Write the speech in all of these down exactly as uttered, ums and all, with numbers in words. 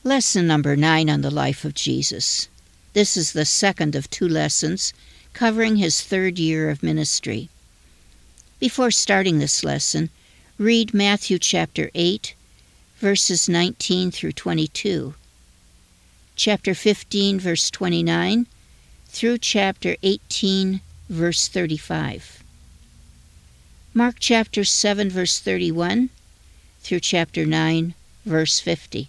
Lesson number nine on the life of Jesus. This is the second of two lessons covering his third year of ministry. Before starting this lesson, read Matthew chapter eight, verses nineteen through twenty-two, chapter fifteen, verse twenty-nine, through chapter eighteen, verse thirty-five. Mark chapter seven, verse thirty-one, through chapter nine, verse fifty.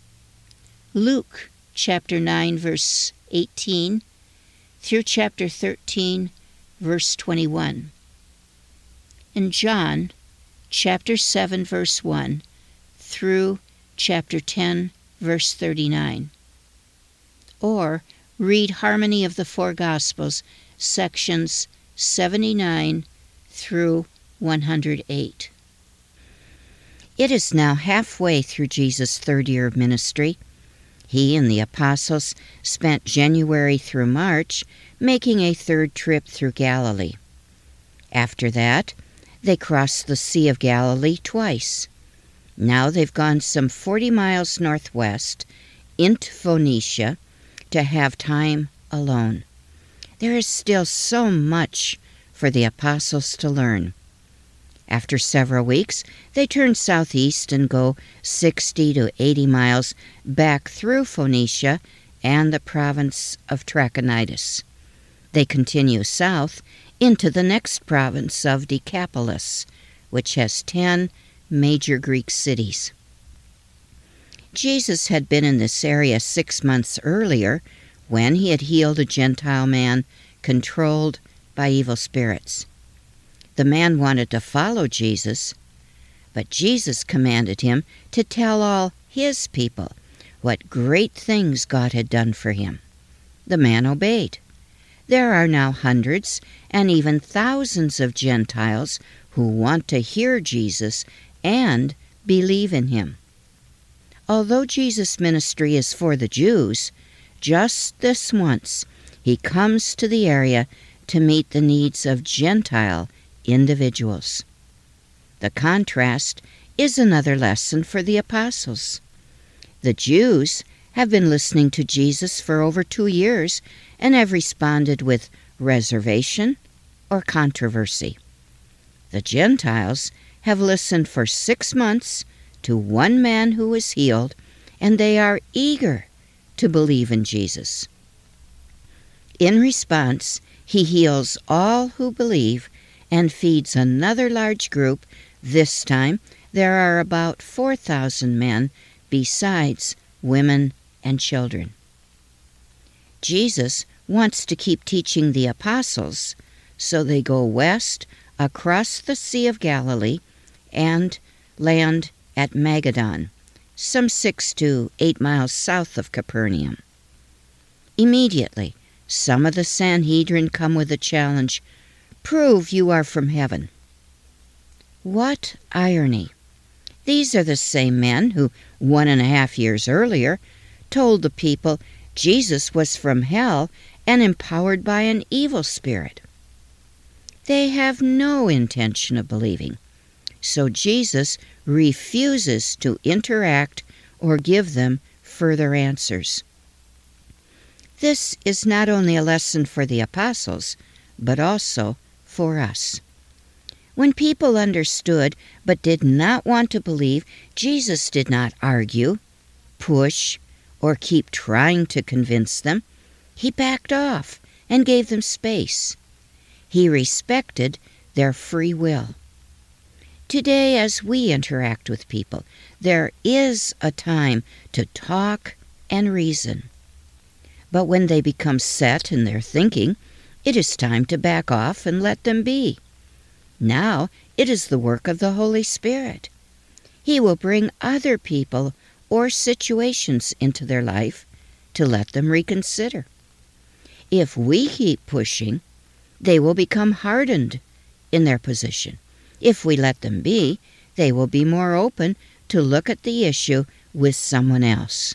Luke chapter nine, verse eighteen, through chapter thirteen, verse twenty-one. And John chapter seven, verse one, through chapter ten, verse thirty-nine. Or read Harmony of the Four Gospels, sections seventy-nine through one hundred eight. It is now halfway through Jesus' third year of ministry. He and the apostles spent January through March making a third trip through Galilee. After that, they crossed the Sea of Galilee twice. Now they've gone some forty miles northwest into Phoenicia to have time alone. There is still so much for the apostles to learn. After several weeks, they turn southeast and go sixty to eighty miles back through Phoenicia and the province of Trachonitis. They continue south into the next province of Decapolis, which has ten major Greek cities. Jesus had been in this area six months earlier when he had healed a Gentile man controlled by evil spirits. The man wanted to follow Jesus, but Jesus commanded him to tell all his people what great things God had done for him. The man obeyed. There are now hundreds and even thousands of Gentiles who want to hear Jesus and believe in him. Although Jesus' ministry is for the Jews, just this once he comes to the area to meet the needs of Gentile individuals. The contrast is another lesson for the apostles. The Jews have been listening to Jesus for over two years and have responded with reservation or controversy. The Gentiles have listened for six months to one man who was healed, and they are eager to believe in Jesus. In response, he heals all who believe and feeds another large group. This time, there are about four thousand men besides women and children. Jesus wants to keep teaching the apostles, so they go west across the Sea of Galilee and land at Magadan, some six to eight miles south of Capernaum. Immediately, some of the Sanhedrin come with a challenge: "Prove you are from heaven." What irony! These are the same men who, one and a half years earlier, told the people Jesus was from hell and empowered by an evil spirit. They have no intention of believing, so Jesus refuses to interact or give them further answers. This is not only a lesson for the apostles, but also for us. When people understood but did not want to believe, Jesus did not argue, push, or keep trying to convince them. He backed off and gave them space. He respected their free will. Today, as we interact with people, there is a time to talk and reason. But when they become set in their thinking, it is time to back off and let them be. Now it is the work of the Holy Spirit. He will bring other people or situations into their life to let them reconsider. If we keep pushing, they will become hardened in their position. If we let them be, they will be more open to look at the issue with someone else.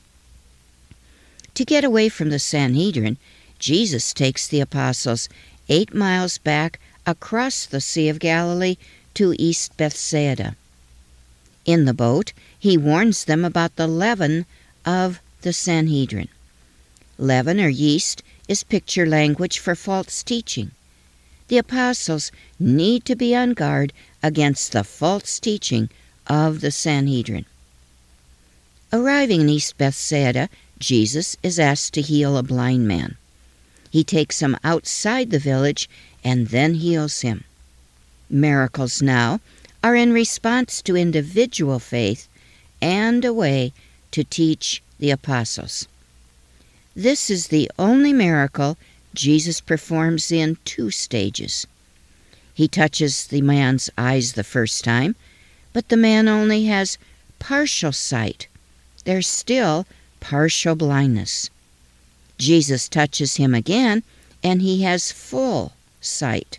To get away from the Sanhedrin, Jesus takes the apostles eight miles back across the Sea of Galilee to East Bethsaida. In the boat, he warns them about the leaven of the Sanhedrin. Leaven or yeast is picture language for false teaching. The apostles need to be on guard against the false teaching of the Sanhedrin. Arriving in East Bethsaida, Jesus is asked to heal a blind man. He takes him outside the village and then heals him. Miracles now are in response to individual faith and a way to teach the apostles. This is the only miracle Jesus performs in two stages. He touches the man's eyes the first time, but the man only has partial sight. There's still partial blindness. Jesus touches him again, and he has full sight.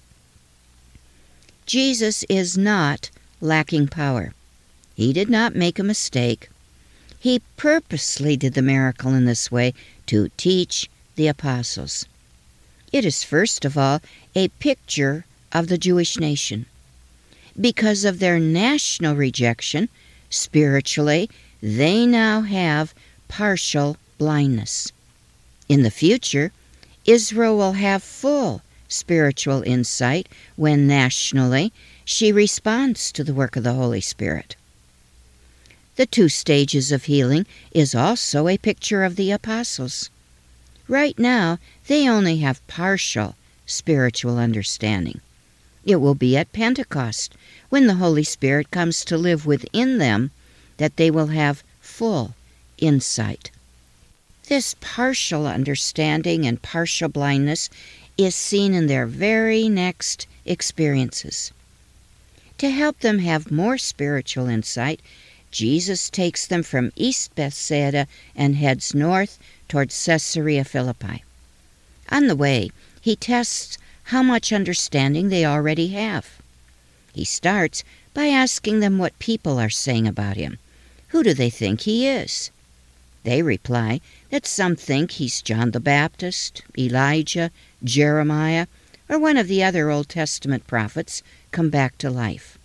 Jesus is not lacking power. He did not make a mistake. He purposely did the miracle in this way to teach the apostles. It is first of all a picture of the Jewish nation. Because of their national rejection, spiritually, they now have partial blindness. In the future, Israel will have full spiritual insight when nationally she responds to the work of the Holy Spirit. The two stages of healing is also a picture of the apostles. Right now, they only have partial spiritual understanding. It will be at Pentecost, when the Holy Spirit comes to live within them, that they will have full insight. This partial understanding and partial blindness is seen in their very next experiences. To help them have more spiritual insight, Jesus takes them from East Bethsaida and heads north towards Caesarea Philippi. On the way, he tests how much understanding they already have. He starts by asking them what people are saying about him. Who do they think he is? They reply that some think he's John the Baptist, Elijah, Jeremiah, or one of the other Old Testament prophets come back to life.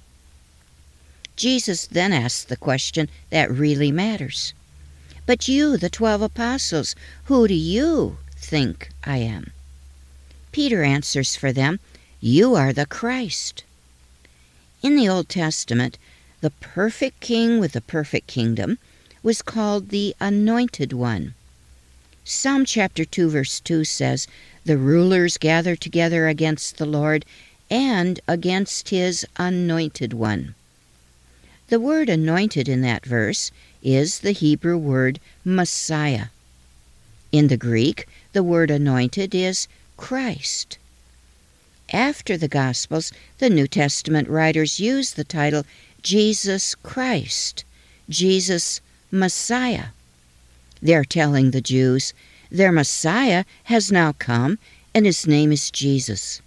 Jesus then asks the question that really matters. But you, the twelve apostles, who do you think I am? Peter answers for them, you are the Christ. In the Old Testament, the perfect king with the perfect kingdom was called the Anointed One. Psalm chapter two verse two says, the rulers gather together against the Lord and against his Anointed One. The word anointed in that verse is the Hebrew word Messiah. In the Greek, the word anointed is Christ. After the Gospels, the New Testament writers use the title Jesus Christ, Jesus Messiah. They're telling the Jews their Messiah has now come and his name is Jesus.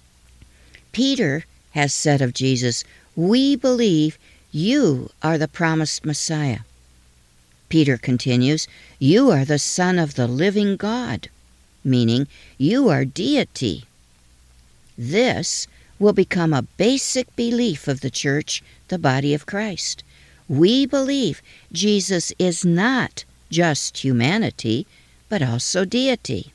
Peter has said of Jesus, we believe you are the promised Messiah. Peter continues, you are the Son of the living God, meaning you are deity. This will become a basic belief of the church, the body of Christ. We believe Jesus is not just humanity, but also deity.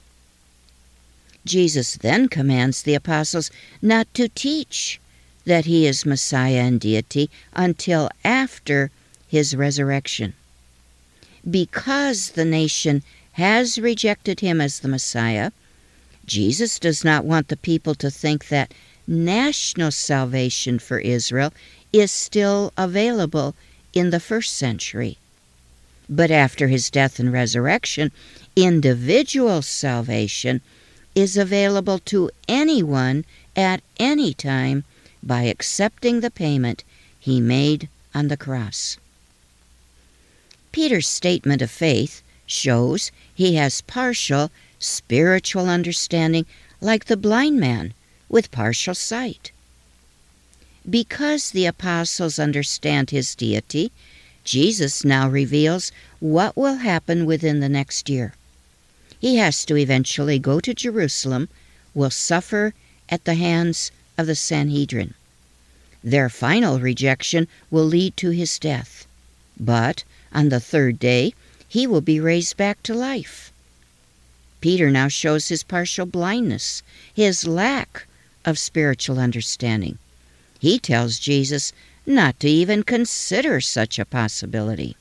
Jesus then commands the apostles not to teach that he is Messiah and deity until after his resurrection. Because the nation has rejected him as the Messiah, Jesus does not want the people to think that national salvation for Israel is still available in the first century. But after his death and resurrection, individual salvation is available to anyone at any time by accepting the payment he made on the cross. Peter's statement of faith shows he has partial spiritual understanding like the blind man with partial sight. Because the apostles understand his deity, Jesus now reveals what will happen within the next year. He has to eventually go to Jerusalem, will suffer at the hands of the Sanhedrin. Their final rejection will lead to his death. But on the third day, he will be raised back to life. Peter now shows his partial blindness, his lack of spiritual understanding. He tells Jesus not to even consider such a possibility.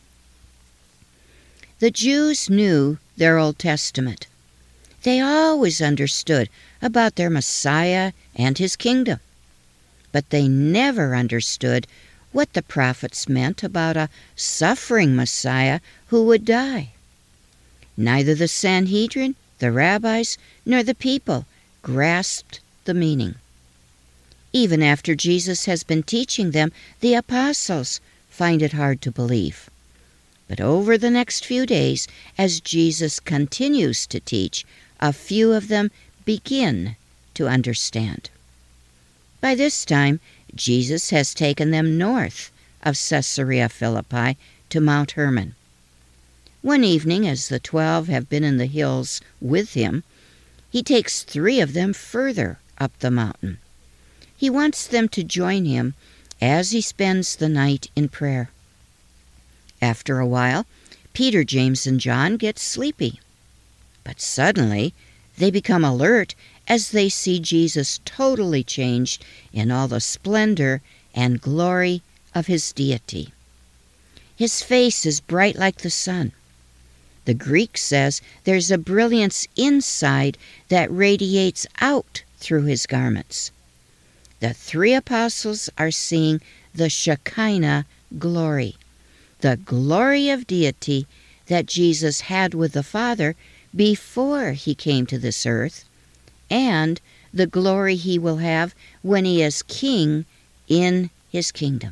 The Jews knew their Old Testament. They always understood about their Messiah and his kingdom. But they never understood what the prophets meant about a suffering Messiah who would die. Neither the Sanhedrin, the rabbis, nor the people grasped the meaning. Even after Jesus has been teaching them, the apostles find it hard to believe. But over the next few days, as Jesus continues to teach, a few of them begin to understand. By this time, Jesus has taken them north of Caesarea Philippi to Mount Hermon. One evening, as the twelve have been in the hills with him, he takes three of them further up the mountain. He wants them to join him as he spends the night in prayer. After a while, Peter, James, and John get sleepy. But suddenly, they become alert as they see Jesus totally changed in all the splendor and glory of his deity. His face is bright like the sun. The Greek says there's a brilliance inside that radiates out through his garments. The three apostles are seeing the Shekinah glory, the glory of deity that Jesus had with the Father before he came to this earth, and the glory he will have when he is king in his kingdom.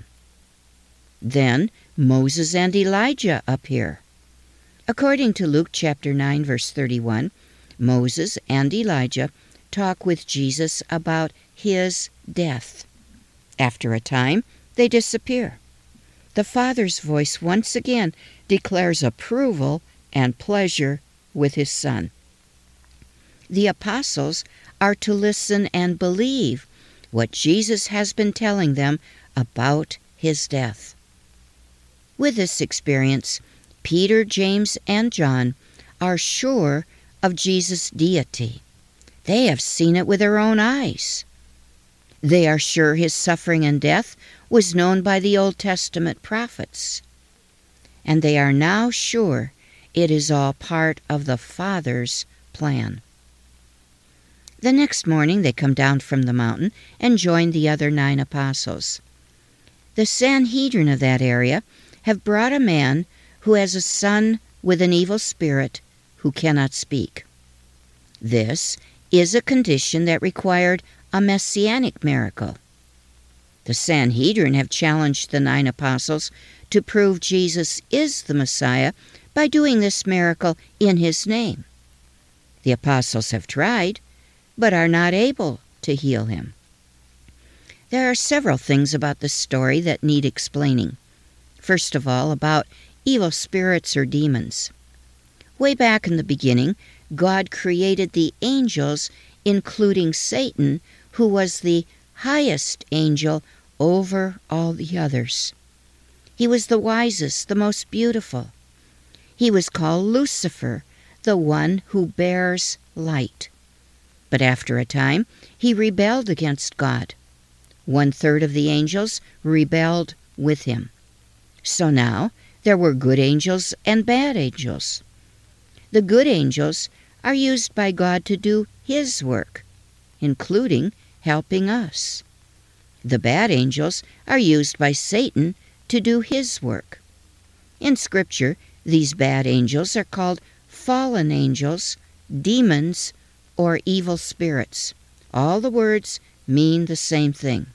Then Moses and Elijah appear. According to Luke chapter nine, verse thirty-one, Moses and Elijah talk with Jesus about his death. After a time, they disappear. The Father's voice once again declares approval and pleasure with his Son. The apostles are to listen and believe what Jesus has been telling them about his death. With this experience, Peter, James, and John are sure of Jesus' deity. They have seen it with their own eyes. They are sure his suffering and death was known by the Old Testament prophets. And they are now sure it is all part of the Father's plan. The next morning they come down from the mountain and join the other nine apostles. The Sanhedrin of that area have brought a man who has a son with an evil spirit who cannot speak. This is a condition that required a messianic miracle. The Sanhedrin have challenged the nine apostles to prove Jesus is the Messiah by doing this miracle in his name. The apostles have tried, but are not able to heal him. There are several things about this story that need explaining. First of all, about evil spirits or demons. Way back in the beginning, God created the angels, including Satan, who was the highest angel over all the others. He was the wisest, the most beautiful. He was called Lucifer, the one who bears light. But after a time, he rebelled against God. One-third of the angels rebelled with him. So now there were good angels and bad angels. The good angels are used by God to do his work, including helping us. The bad angels are used by Satan to do his work. In Scripture, these bad angels are called fallen angels, demons, or evil spirits. All the words mean the same thing.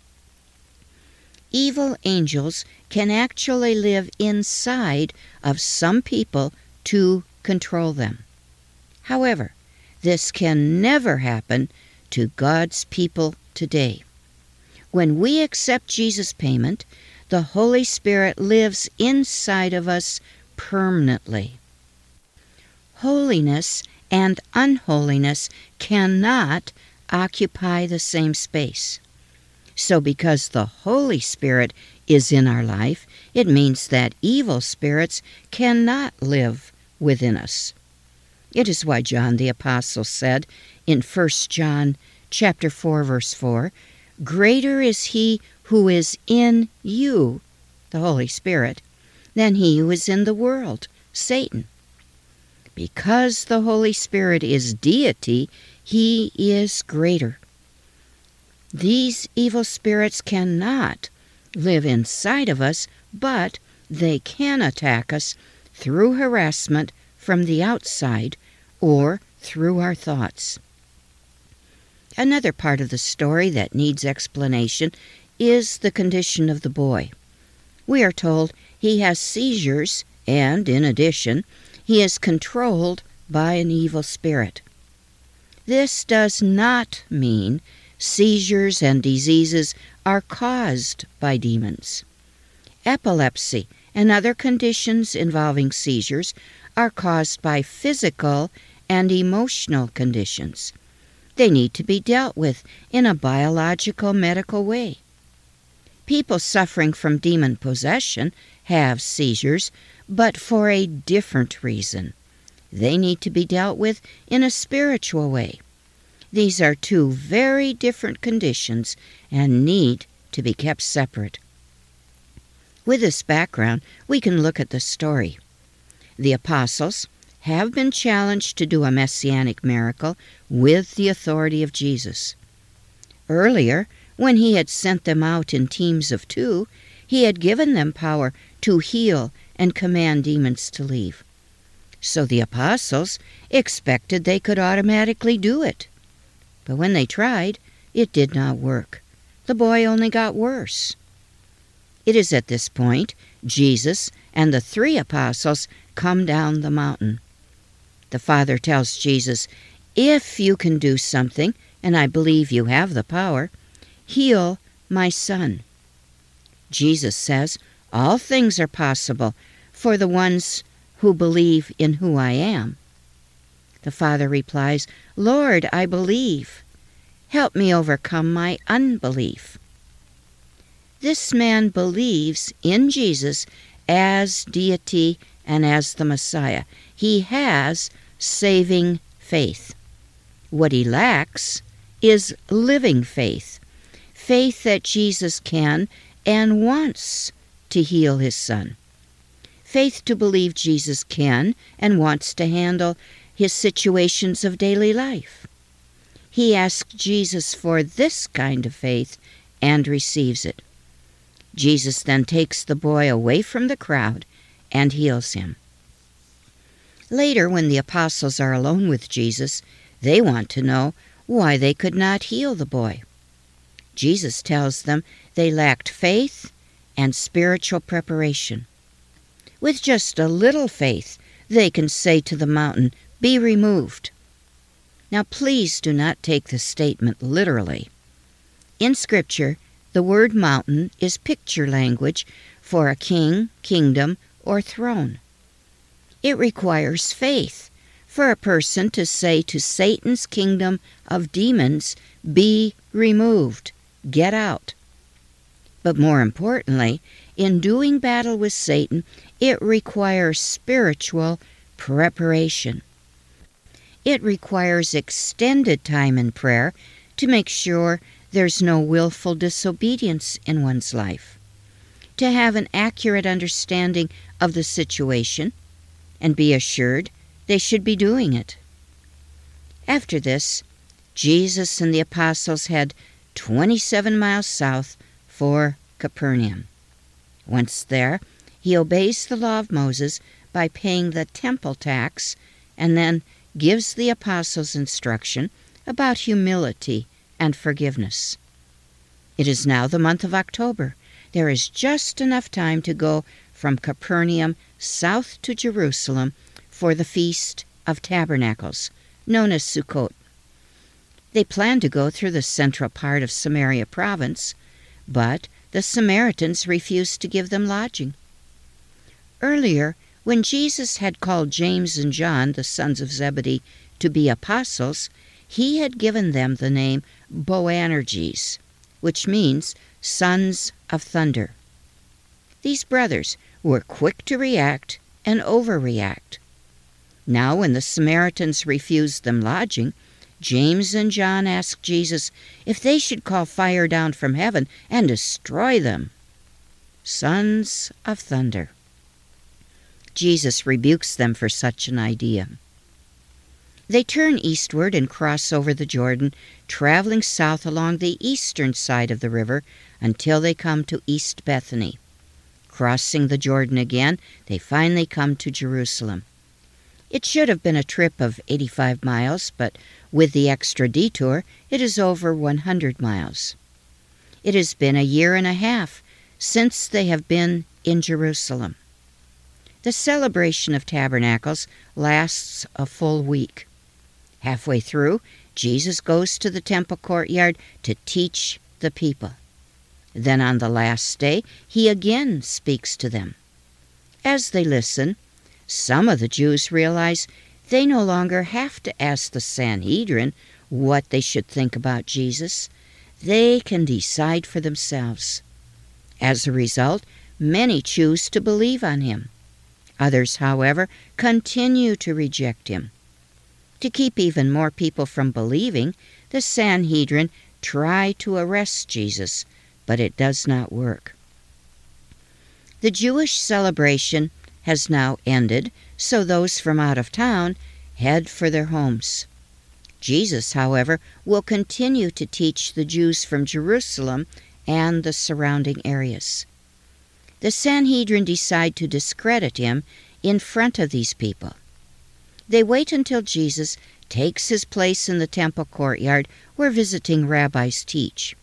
Evil angels can actually live inside of some people to control them. However, this can never happen to God's people today. When we accept Jesus' payment, the Holy Spirit lives inside of us permanently. Holiness and unholiness cannot occupy the same space. So because the Holy Spirit is in our life, it means that evil spirits cannot live within us. It is why John the Apostle said in First John chapter four, verse four, "Greater is he who is in you, the Holy Spirit, than he who is in the world, Satan." Because the Holy Spirit is deity, he is greater. These evil spirits cannot live inside of us, but they can attack us through harassment from the outside or through our thoughts. Another part of the story that needs explanation is the condition of the boy. We are told he has seizures and, in addition, he is controlled by an evil spirit. This does not mean seizures and diseases are caused by demons. Epilepsy and other conditions involving seizures are caused by physical and emotional conditions. They need to be dealt with in a biological medical way. People suffering from demon possession have seizures, but for a different reason. They need to be dealt with in a spiritual way. These are two very different conditions and need to be kept separate. With this background, we can look at the story. The apostles have been challenged to do a messianic miracle with the authority of Jesus. Earlier, when he had sent them out in teams of two, he had given them power to heal and command demons to leave. So the apostles expected they could automatically do it. But when they tried, it did not work. The boy only got worse. It is at this point Jesus and the three apostles come down the mountain. The Father tells Jesus, "If you can do something, and I believe you have the power, heal my son." Jesus says, "All things are possible for the ones who believe in who I am." The Father replies, "Lord, I believe. Help me overcome my unbelief." This man believes in Jesus as deity and as the Messiah. He has saving faith. What he lacks is living faith, faith that Jesus can and wants to heal his son, faith to believe Jesus can and wants to handle his situations of daily life. He asks Jesus for this kind of faith and receives it. Jesus then takes the boy away from the crowd and heals him. Later, when the apostles are alone with Jesus, they want to know why they could not heal the boy. Jesus tells them they lacked faith and spiritual preparation. With just a little faith, they can say to the mountain, "Be removed." Now, please do not take this statement literally. In Scripture, the word mountain is picture language for a king, kingdom, or throne. It requires faith for a person to say to Satan's kingdom of demons, "Be removed, get out." But more importantly, in doing battle with Satan, it requires spiritual preparation. It requires extended time in prayer to make sure there's no willful disobedience in one's life, to have an accurate understanding of the situation, and be assured they should be doing it. After this, Jesus and the apostles head twenty-seven miles south for Capernaum. Once there, he obeys the law of Moses by paying the temple tax and then gives the apostles instruction about humility and forgiveness. It is now the month of October. There is just enough time to go from Capernaum south to Jerusalem for the Feast of Tabernacles, known as Sukkot. They planned to go through the central part of Samaria province, but the Samaritans refused to give them lodging. Earlier, when Jesus had called James and John, the sons of Zebedee, to be apostles, he had given them the name Boanerges, which means sons of thunder. These brothers were quick to react and overreact. Now when the Samaritans refused them lodging, James and John asked Jesus if they should call fire down from heaven and destroy them. Sons of thunder. Jesus rebukes them for such an idea. They turn eastward and cross over the Jordan, traveling south along the eastern side of the river until they come to East Bethany. Crossing the Jordan again, they finally come to Jerusalem. It should have been a trip of eighty-five miles, but with the extra detour, it is over one hundred miles. It has been a year and a half since they have been in Jerusalem. The celebration of Tabernacles lasts a full week. Halfway through, Jesus goes to the temple courtyard to teach the people. Then on the last day, he again speaks to them. As they listen, some of the Jews realize they no longer have to ask the Sanhedrin what they should think about Jesus. They can decide for themselves. As a result, many choose to believe on him. Others, however, continue to reject him. To keep even more people from believing, the Sanhedrin try to arrest Jesus, but it does not work. The Jewish celebration has now ended, so those from out of town head for their homes. Jesus, however, will continue to teach the Jews from Jerusalem and the surrounding areas. The Sanhedrin decide to discredit him in front of these people. They wait until Jesus takes his place in the temple courtyard where visiting rabbis teach.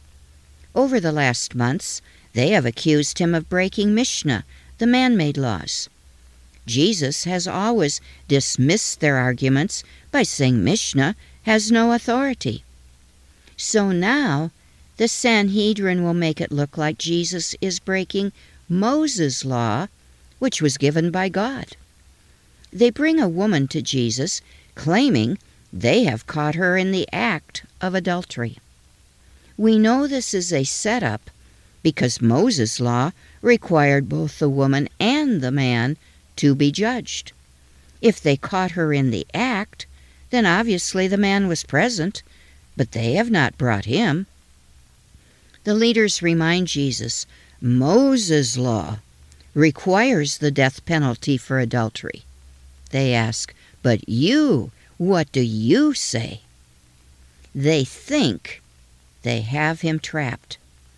Over the last months, they have accused him of breaking Mishnah, the man-made laws. Jesus has always dismissed their arguments by saying Mishnah has no authority. So now, the Sanhedrin will make it look like Jesus is breaking Moses' law, which was given by God. They bring a woman to Jesus, claiming they have caught her in the act of adultery. We know this is a setup because Moses' law required both the woman and the man to be judged. If they caught her in the act, then obviously the man was present, but they have not brought him. The leaders remind Jesus, Moses' law requires the death penalty for adultery. They ask, but you, what do you say? They think they have him trapped.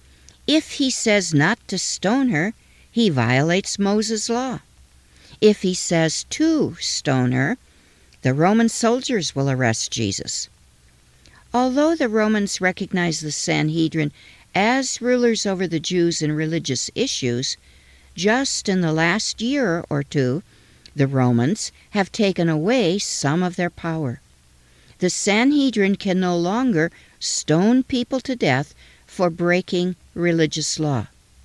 If he says not to stone her, he violates Moses' law. If he says to stone her, the Roman soldiers will arrest Jesus. Although the Romans recognize the Sanhedrin as rulers over the Jews in religious issues, just in the last year or two, the Romans have taken away some of their power. The Sanhedrin can no longer stone people to death for breaking religious law.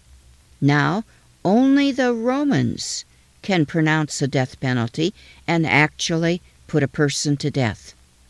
Now, only the Romans can pronounce a death penalty and actually put a person to death.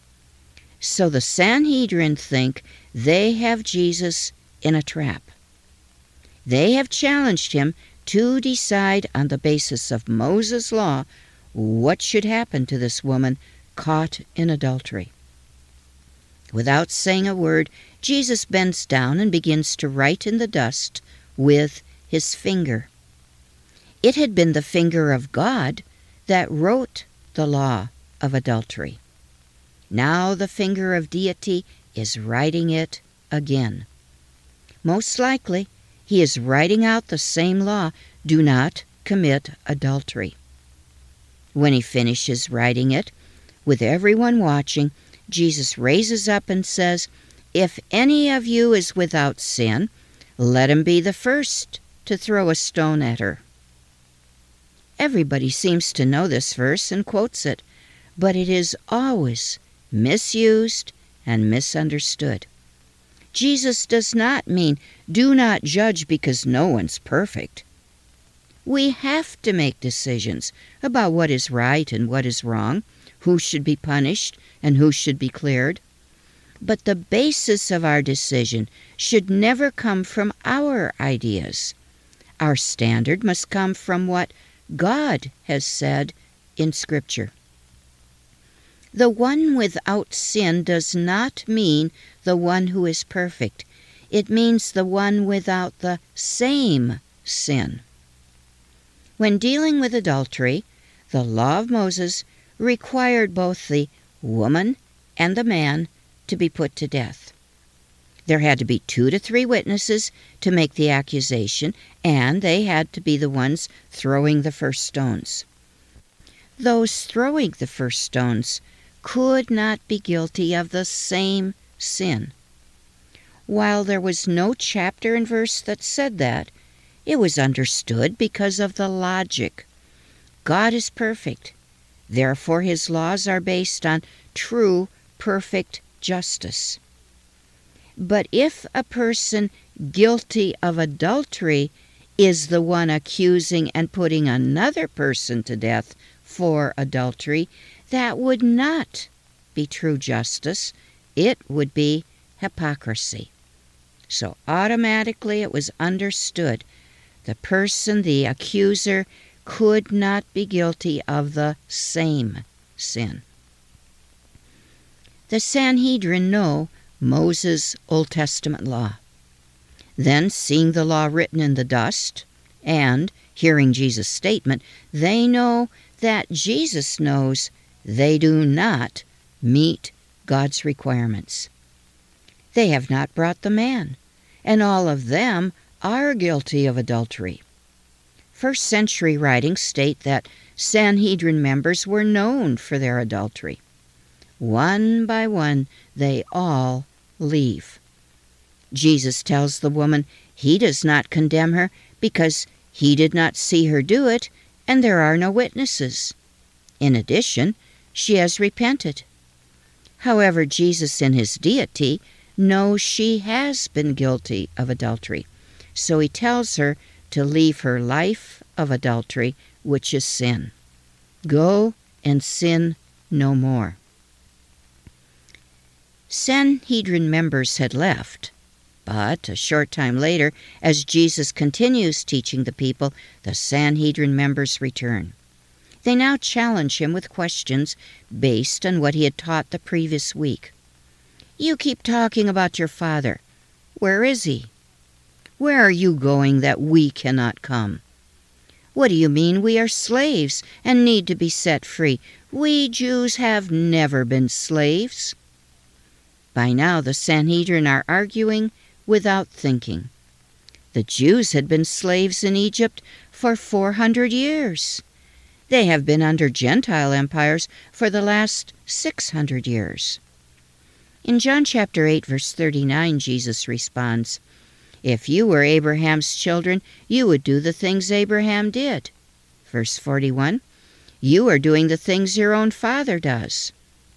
So the Sanhedrin think they have Jesus in a trap. They have challenged him to decide on the basis of Moses' law what should happen to this woman caught in adultery. Without saying a word, Jesus bends down and begins to write in the dust with his finger. It had been the finger of God that wrote the law of adultery. Now the finger of deity is writing it again. Most likely, he is writing out the same law, do not commit adultery. When he finishes writing it, with everyone watching, Jesus raises up and says, If any of you is without sin, let him be the first to throw a stone at her. Everybody seems to know this verse and quotes it, but it is always misused and misunderstood. Jesus does not mean do not judge because no one's perfect. We have to make decisions about what is right and what is wrong, who should be punished and who should be cleared. But the basis of our decision should never come from our ideas. Our standard must come from what God has said in Scripture. The one without sin does not mean the one who is perfect. It means the one without the same sin. When dealing with adultery, the law of Moses required both the woman and the man to be put to death. There had to be two to three witnesses to make the accusation, and they had to be the ones throwing the first stones. Those throwing the first stones could not be guilty of the same sin. While there was no chapter and verse that said that, it was understood because of the logic. God is perfect. Therefore, his laws are based on true, perfect justice. But if a person guilty of adultery is the one accusing and putting another person to death for adultery, that would not be true justice. It would be hypocrisy. So automatically it was understood the person, the accuser, could not be guilty of the same sin. The Sanhedrin know Moses' Old Testament law. Then, seeing the law written in the dust and hearing Jesus' statement, they know that Jesus knows they do not meet God's requirements. They have not brought the man, and all of them are guilty of adultery. First century writings state that Sanhedrin members were known for their adultery. One by one, they all leave. Jesus tells the woman he does not condemn her because he did not see her do it, and there are no witnesses. In addition, she has repented. However, Jesus in his deity knows she has been guilty of adultery, so he tells her to leave her life of adultery, which is sin. Go and sin no more. Sanhedrin members had left, but a short time later, as Jesus continues teaching the people, the Sanhedrin members return. They now challenge him with questions based on what he had taught the previous week. You keep talking about your father. Where is he? Where are you going that we cannot come? What do you mean we are slaves and need to be set free? We Jews have never been slaves. By now the Sanhedrin are arguing without thinking. The Jews had been slaves in Egypt for four hundred years. They have been under Gentile empires for the last six hundred years. In John chapter eight, verse thirty-nine, Jesus responds, If you were Abraham's children, you would do the things Abraham did. Verse forty-one, You are doing the things your own father does.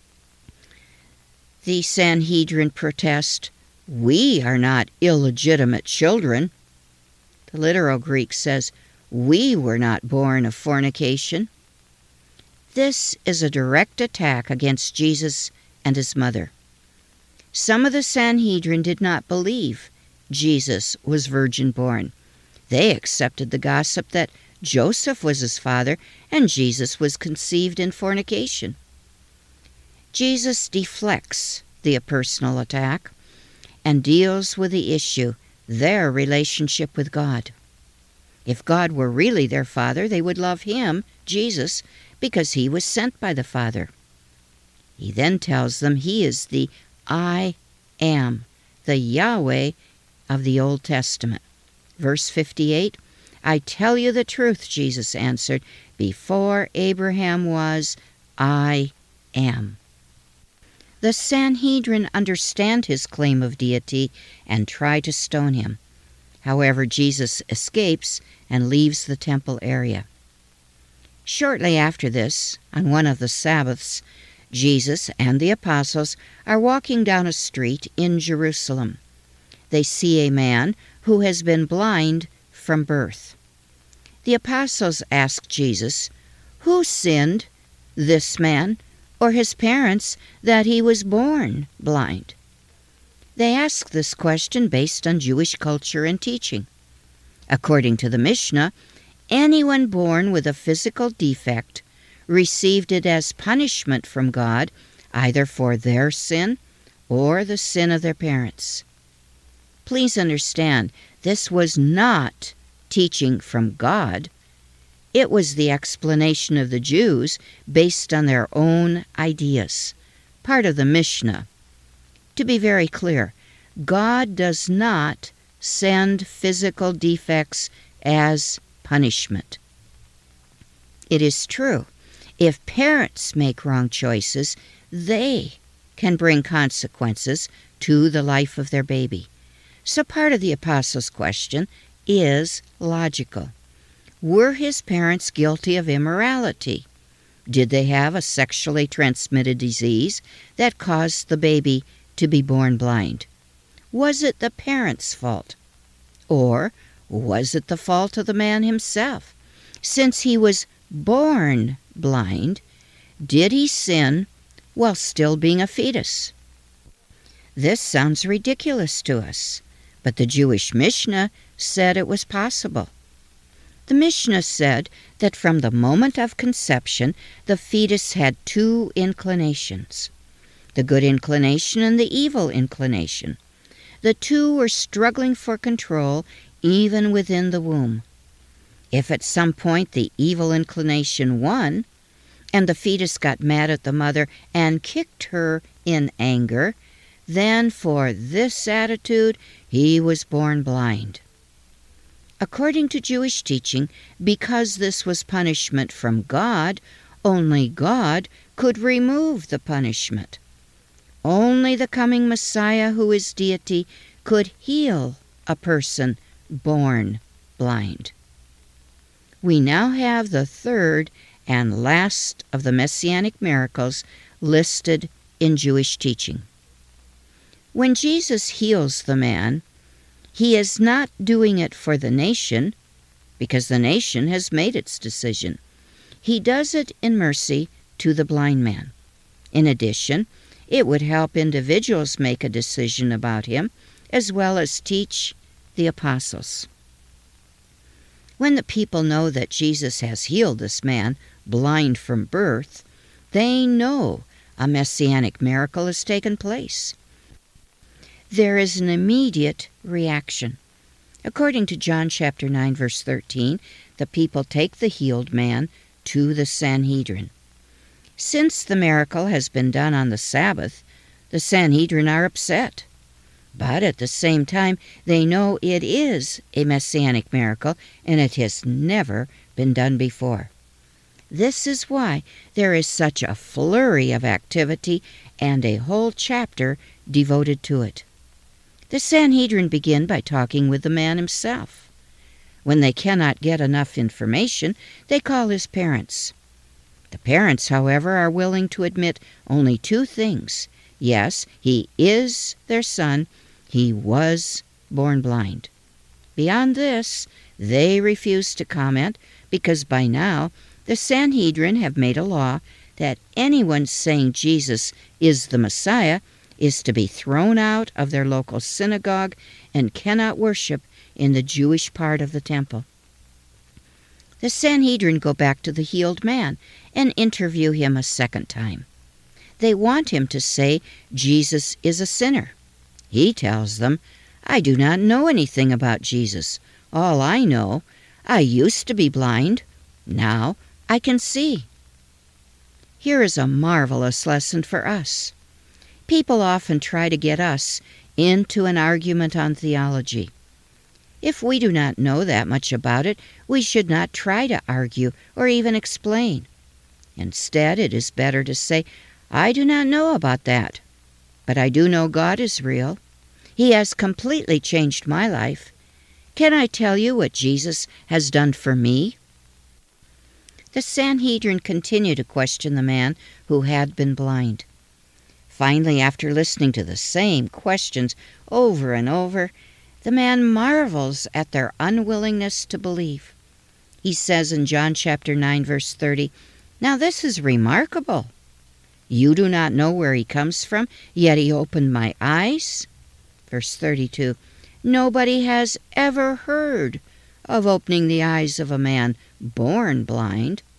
The Sanhedrin protest, We are not illegitimate children. The literal Greek says, We were not born of fornication. This is a direct attack against Jesus and his mother. Some of the Sanhedrin did not believe Jesus was virgin-born. They accepted the gossip that Joseph was his father and Jesus was conceived in fornication. Jesus deflects the personal attack and deals with the issue, their relationship with God. If God were really their Father, they would love him, Jesus, because he was sent by the Father. He then tells them he is the I am, the Yahweh of the Old Testament. Verse fifty-eight, I tell you the truth, Jesus answered, before Abraham was, I am. The Sanhedrin understand his claim of deity and try to stone him. However, Jesus escapes and leaves the temple area. Shortly after this, on one of the Sabbaths, Jesus and the apostles are walking down a street in Jerusalem. They see a man who has been blind from birth. The apostles ask Jesus, Who sinned, this man or his parents, that he was born blind? They ask this question based on Jewish culture and teaching. According to the Mishnah, anyone born with a physical defect, received it as punishment from God, either for their sin or the sin of their parents. Please understand, this was not teaching from God. It was the explanation of the Jews based on their own ideas, part of the Mishnah. To be very clear, God does not send physical defects as punishment. It is true, if parents make wrong choices, they can bring consequences to the life of their baby. So part of the apostle's question is logical. Were his parents guilty of immorality? Did they have a sexually transmitted disease that caused the baby to be born blind? Was it the parents' fault? Or was it the fault of the man himself? Since he was born blind, did he sin while still being a fetus? This sounds ridiculous to us, but the Jewish Mishnah said it was possible. The Mishnah said that from the moment of conception, the fetus had two inclinations, the good inclination and the evil inclination. The two were struggling for control even within the womb. If at some point the evil inclination won, and the fetus got mad at the mother and kicked her in anger, then for this attitude he was born blind. According to Jewish teaching, because this was punishment from God, only God could remove the punishment. Only the coming Messiah, who is deity, could heal a person born blind. We now have the third and last of the messianic miracles listed in Jewish teaching. When Jesus heals the man, he is not doing it for the nation, because the nation has made its decision. He does it in mercy to the blind man. In addition, it would help individuals make a decision about him, as well as teach the apostles. When the people know that Jesus has healed this man, blind from birth, they know a messianic miracle has taken place. There is an immediate reaction. According to John chapter nine, verse thirteen, the people take the healed man to the Sanhedrin. Since the miracle has been done on the Sabbath, the Sanhedrin are upset. But at the same time, they know it is a messianic miracle and it has never been done before. This is why there is such a flurry of activity and a whole chapter devoted to it. The Sanhedrin begin by talking with the man himself. When they cannot get enough information, they call his parents. The parents, however, are willing to admit only two things. Yes, he is their son. He was born blind. Beyond this, they refuse to comment because by now the Sanhedrin have made a law that anyone saying Jesus is the Messiah is to be thrown out of their local synagogue and cannot worship in the Jewish part of the temple. The Sanhedrin go back to the healed man and interview him a second time. They want him to say Jesus is a sinner. He tells them, "I do not know anything about Jesus. All I know, I used to be blind. Now I can see." Here is a marvelous lesson for us. People often try to get us into an argument on theology. If we do not know that much about it, we should not try to argue or even explain. Instead, it is better to say, "I do not know about that, but I do know God is real. He has completely changed my life. Can I tell you what Jesus has done for me?" The Sanhedrin continued to question the man who had been blind. Finally, after listening to the same questions over and over, the man marvels at their unwillingness to believe. He says in John chapter nine, verse thirty, "Now this is remarkable. You do not know where he comes from, yet he opened my eyes." Verse thirty-two, "Nobody has ever heard of opening the eyes of a man born blind.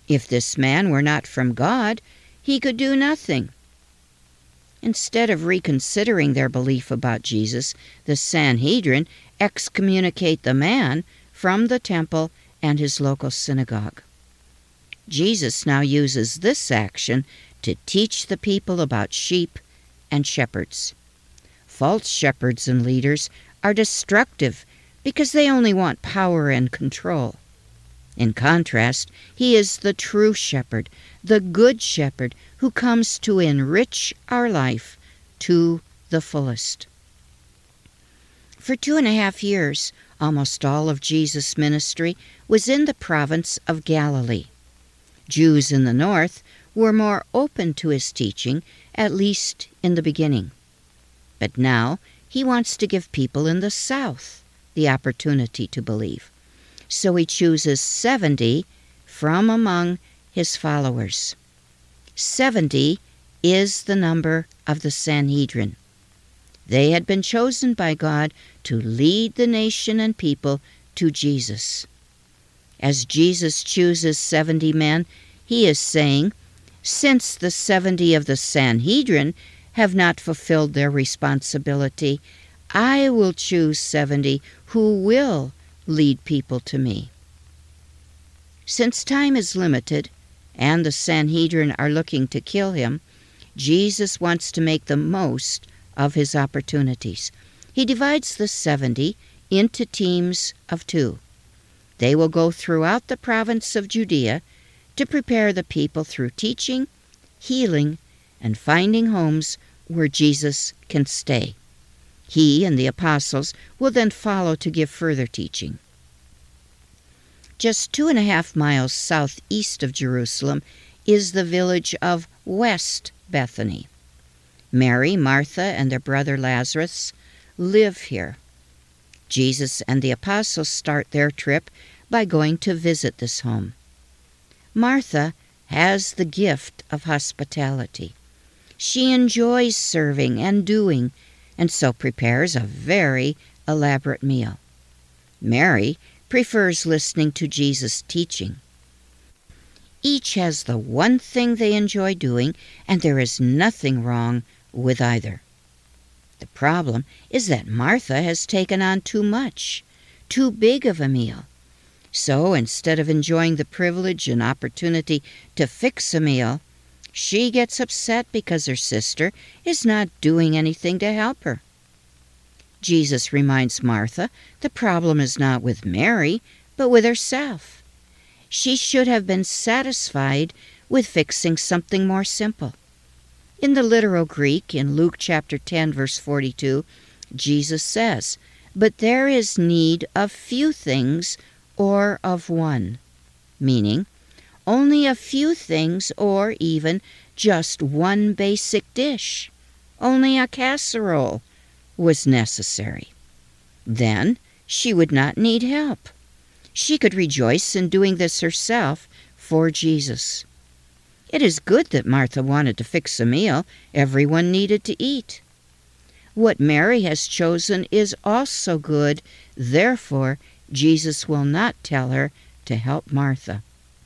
If this man were not from God, he could do nothing. Instead of reconsidering their belief about Jesus, the Sanhedrin excommunicate the man from the temple and his local synagogue. Jesus now uses this action to teach the people about sheep and shepherds. False shepherds and leaders are destructive because they only want power and control. In contrast, he is the true shepherd, the good shepherd, who comes to enrich our life to the fullest. For two and a half years, almost all of Jesus' ministry was in the province of Galilee. Jews in the north were more open to his teaching, at least in the beginning. But now he wants to give people in the south the opportunity to believe. So he chooses seventy from among his followers. Seventy is the number of the Sanhedrin. They had been chosen by God to lead the nation and people to Jesus. As Jesus chooses seventy men, he is saying, since the seventy of the Sanhedrin have not fulfilled their responsibility, I will choose seventy who will lead people to me. Since time is limited, and the Sanhedrin are looking to kill him, Jesus wants to make the most of his opportunities. He divides the seventy into teams of two. They will go throughout the province of Judea to prepare the people through teaching, healing, and finding homes where Jesus can stay. He and the apostles will then follow to give further teaching. Just two and a half miles southeast of Jerusalem is the village of West Bethany. Mary, Martha, and their brother Lazarus live here. Jesus and the apostles start their trip by going to visit this home. Martha has the gift of hospitality. She enjoys serving and doing, and so prepares a very elaborate meal. Mary prefers listening to Jesus' teaching. Each has the one thing they enjoy doing, and there is nothing wrong with either. The problem is that Martha has taken on too much, too big of a meal. So instead of enjoying the privilege and opportunity to fix a meal, she gets upset because her sister is not doing anything to help her. Jesus reminds Martha the problem is not with Mary, but with herself. She should have been satisfied with fixing something more simple. In the literal Greek, in Luke chapter ten, verse forty-two, Jesus says, "But there is need of few things or of one," meaning only a few things or even just one basic dish. Only a casserole was necessary. Then she would not need help. She could rejoice in doing this herself for Jesus. It is good that Martha wanted to fix a meal everyone needed to eat. What Mary has chosen is also good, therefore Jesus will not tell her to help Martha.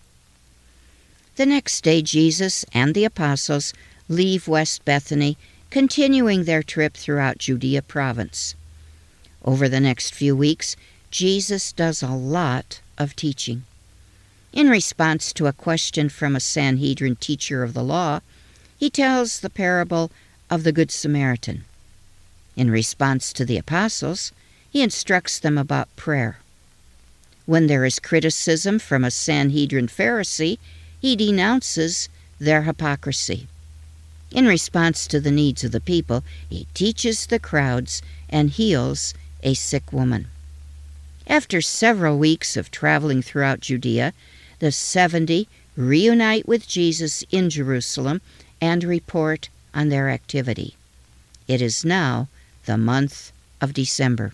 The next day, Jesus and the apostles leave West Bethany, continuing their trip throughout Judea province. Over the next few weeks, Jesus does a lot of teaching. In response to a question from a Sanhedrin teacher of the law, he tells the parable of the Good Samaritan. In response to the apostles, he instructs them about prayer. When there is criticism from a Sanhedrin Pharisee, he denounces their hypocrisy. In response to the needs of the people, he teaches the crowds and heals a sick woman. After several weeks of traveling throughout Judea, the seventy reunite with Jesus in Jerusalem and report on their activity. It is now the month of December.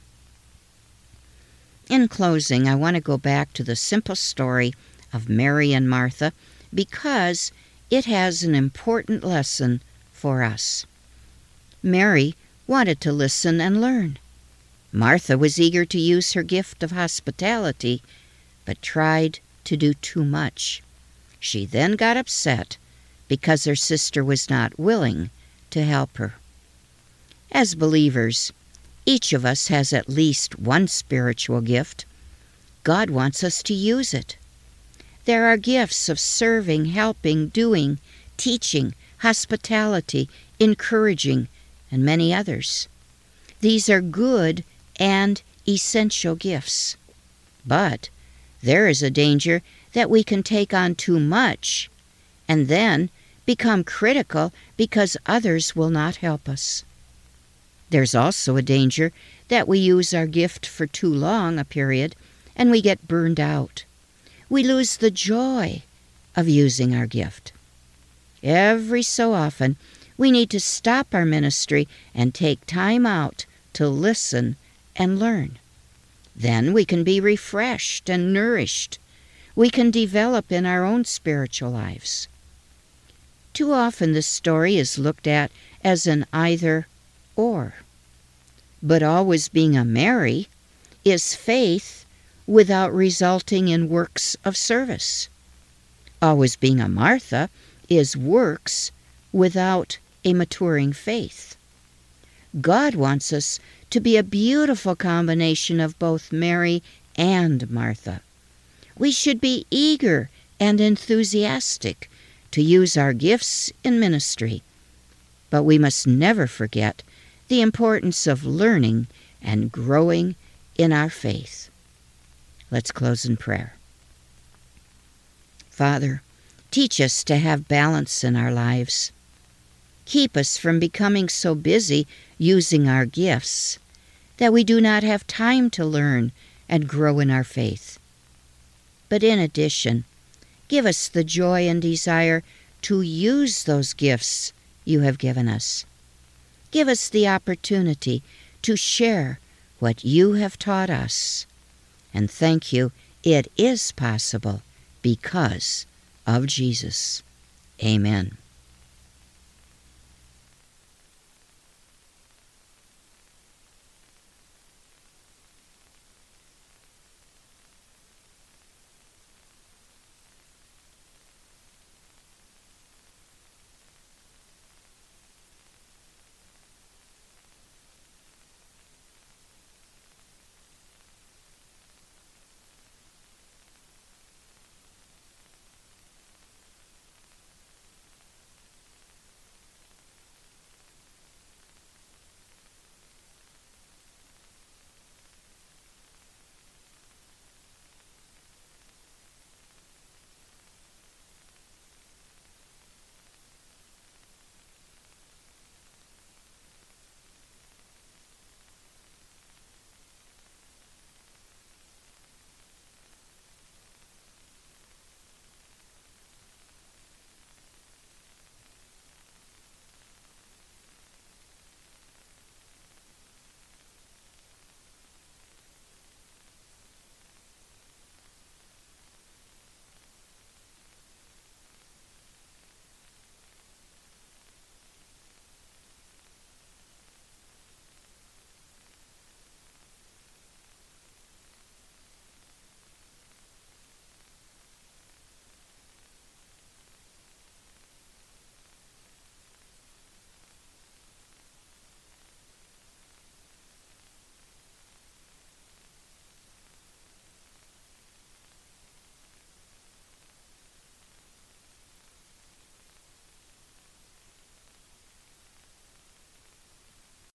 In closing, I want to go back to the simple story of Mary and Martha because it has an important lesson for us. Mary wanted to listen and learn. Martha was eager to use her gift of hospitality, but tried to do too much. She then got upset because her sister was not willing to help her. As believers, each of us has at least one spiritual gift. God wants us to use it. There are gifts of serving, helping, doing, teaching, hospitality, encouraging, and many others. These are good and essential gifts. But there is a danger that we can take on too much and then become critical because others will not help us. There's also a danger that we use our gift for too long a period and we get burned out. We lose the joy of using our gift. Every so often, we need to stop our ministry and take time out to listen and learn. Then we can be refreshed and nourished. We can develop in our own spiritual lives. Too often this story is looked at as an either-or. But always being a Mary is faith without resulting in works of service. Always being a Martha is works without a maturing faith. God wants us to be a beautiful combination of both Mary and Martha. We should be eager and enthusiastic to use our gifts in ministry, but we must never forget the importance of learning and growing in our faith. Let's close in prayer. Father, teach us to have balance in our lives. Keep us from becoming so busy using our gifts that we do not have time to learn and grow in our faith. But in addition, give us the joy and desire to use those gifts you have given us. Give us the opportunity to share what you have taught us. And thank you, it is possible because of Jesus. Amen.